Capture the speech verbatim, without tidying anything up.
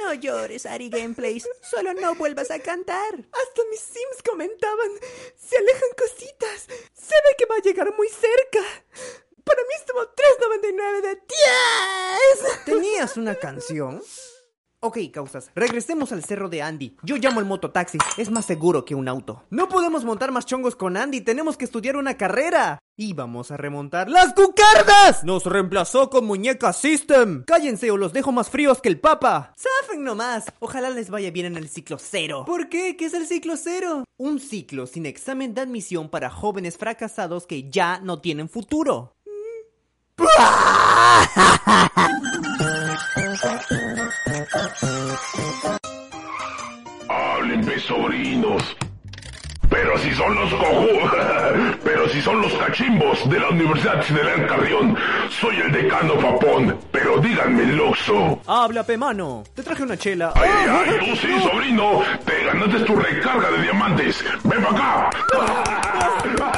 No llores, Ari Gameplays. Solo no vuelvas a cantar. Hasta mis Sims comentaban. Se alejan cositas. Se ve que va a llegar muy cerca. Para mí estuvo tres noventa y nueve de diez. ¿Tenías una canción? Ok, causas, regresemos al cerro de Andy. Yo llamo el mototaxi, es más seguro que un auto. No podemos montar más chongos con Andy, tenemos que estudiar una carrera. Y vamos a remontar las cucardas. Nos reemplazó con muñeca System. Cállense o los dejo más fríos que el papa. Zafen nomás, ojalá les vaya bien en el ciclo cero. ¿Por qué? ¿Qué es el ciclo cero? Un ciclo sin examen de admisión para jóvenes fracasados que ya no tienen futuro. Hablen, sobrinos. Pero si son los cojú, pero si son los cachimbos de la Universidad Federal Carrión, soy el decano Papón, pero díganme Loxo. Habla, pe mano, te traje una chela. Ay, ay, tú sí, sobrino, te ganaste tu recarga de diamantes. Ven para acá.